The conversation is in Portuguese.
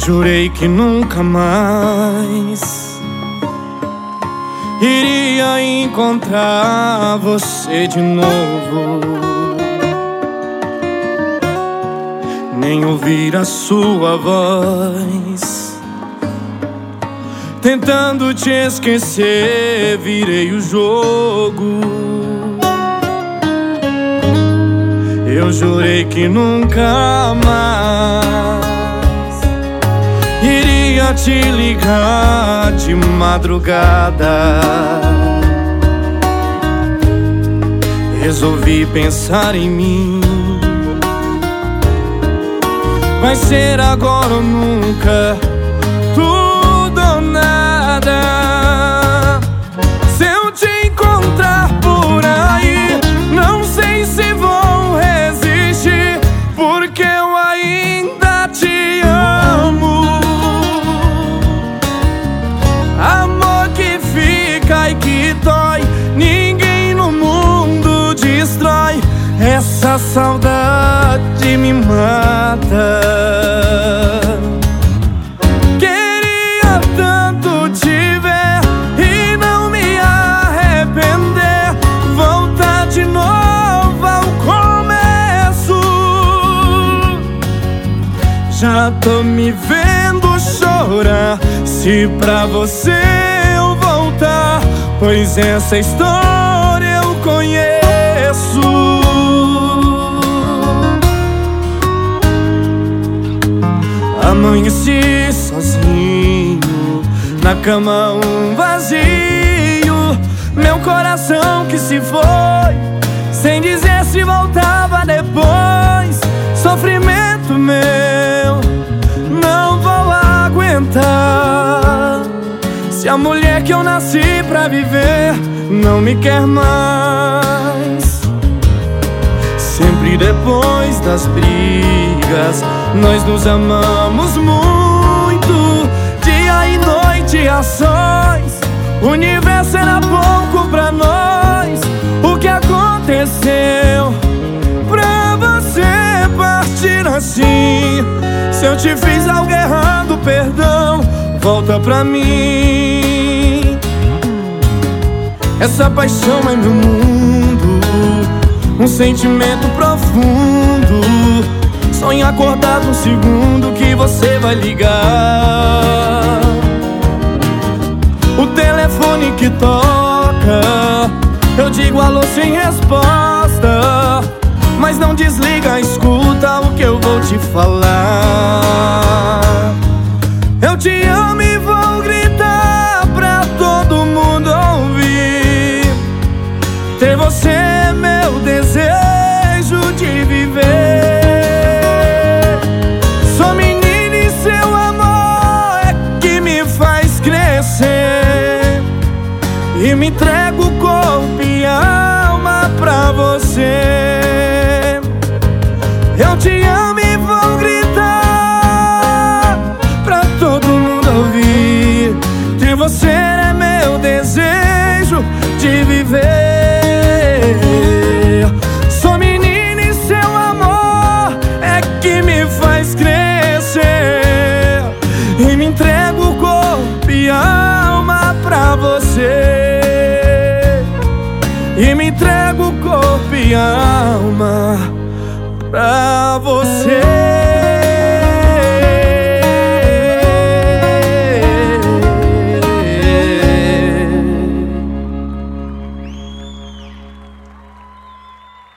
Jurei que nunca mais iria encontrar você de novo, nem ouvir a sua voz. Tentando te esquecer, virei o jogo. Eu jurei que nunca mais iria te ligar de madrugada. Resolvi pensar em mim. Vai ser agora ou nunca, tudo ou nada. Se eu te encontrar por aí, não sei se vou resistir, porque eu ainda te amo. Amor que fica e que dói, ninguém no mundo destrói. Essa saudade me mata. Queria tanto te ver e não me arrepender, voltar de novo ao começo. Já tô me vendo chorar se pra você eu voltar, pois essa história eu conheço. Amanheci sozinho, na cama um vazio, meu coração que se foi, sem dizer se voltava depois. Sofrimento meu, não vou aguentar, se a mulher que eu nasci pra viver não me quer mais. Sempre depois das brigas, nós nos amamos muito, dia e noite a sós. O universo era pouco pra nós. O que aconteceu pra você partir assim? Se eu te fiz algo errado, perdão, volta pra mim. Essa paixão é meu mundo, um sentimento profundo. Sonho acordado um segundo que você vai ligar. O telefone que toca, eu digo alô sem resposta, mas não desliga, escuta o que eu vou te falar. Eu te amo e vou gritar pra todo mundo ouvir. Ter você é meu desejo de viver. Sou menina e seu amor é que me faz crescer, e me entrego o corpo e a alma pra você. Eu te amo e vou gritar pra todo mundo ouvir. Ter você é meu desejo de viver. Sou menina e seu amor é que me faz crescer, e me entrego o corpo e a alma pra você. E me entrego o corpo e a alma pra você.